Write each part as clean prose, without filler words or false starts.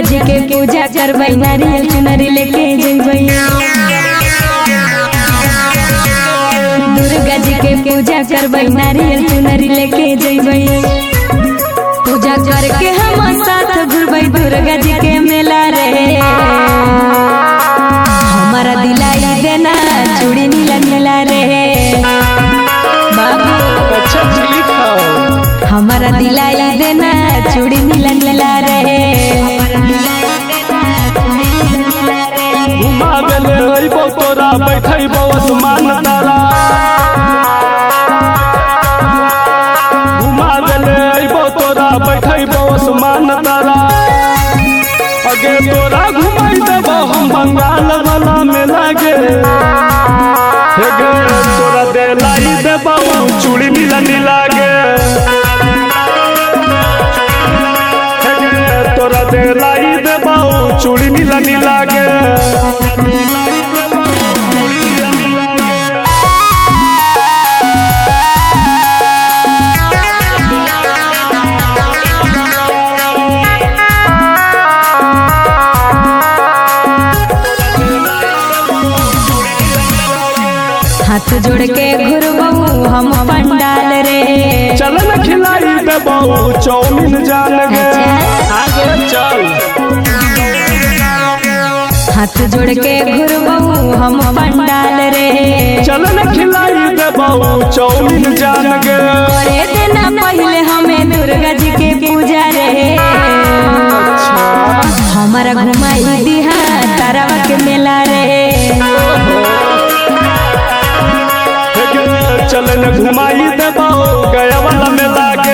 जी के पूजा करबै नारियल चुनरी लेके जइबै। दुर्गा जी के पूजा करबै नारियल चुनरी लेके जइबै। पूजा करके हम साथ घुरबै दुर्गा जी के मेला रे। हमारा दिलाई देना चूड़ी नीला नीला रे बाबू। हमारा दिलाई देना चूड़ी नीला नीला रे। घुमा गेले अइबो तोरा बैठैबो आसमान तारा। घुमा गेले अइबो तोरा बैठैबो आसमान तारा। अगे तोरा घुमाई देबो हम बंगाल वाला मेला गे। हे गे तोरा दिलाई देबो चूड़ी नीला नीला गे। हे गे तोरा दिलाई देबो चूड़ी नीला नीला गे। हाथ जोड़ के घुरबहू हम पंडाल रे। चल न खिलाई देबो चौमिन जान गे। आगे चल। हाथ जोड़ के घुरबहू हम पंडाल रे। चल न खिलाई देबो चौमिन जान गे। करे देना पहले हमें दुर्गा जी के पूजा रे। हमारा घुमाई दिहा तारावा के मेला रे। चल न घुमाई देबो गया वाला मेला गे।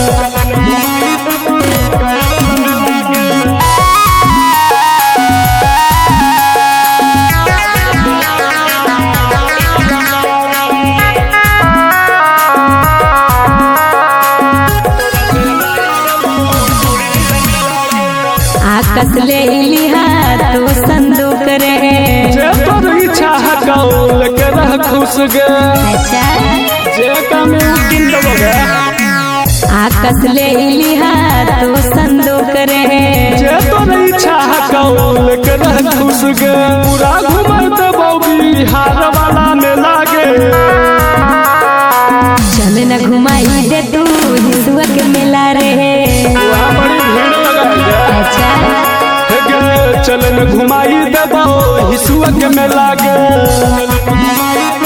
आकस ले लिहा तो संदूक रे। जे तोर इच्छा हकौल के रह खुश गे। अच्छा जे काम किन देबो गे। आकस ले लिहा तो संदूक रे। जे तोर इच्छा हकौल के रह खुश गे। पूरा घुमाई देबो बिहार वाला मेला गे। चल न घुमाई दे तू हिसुआ के मेला रे। वहाँ बड़ी भीड़ लगा गे। अच्छा चल न घुमाई देबो हिसुआ के मेला गे।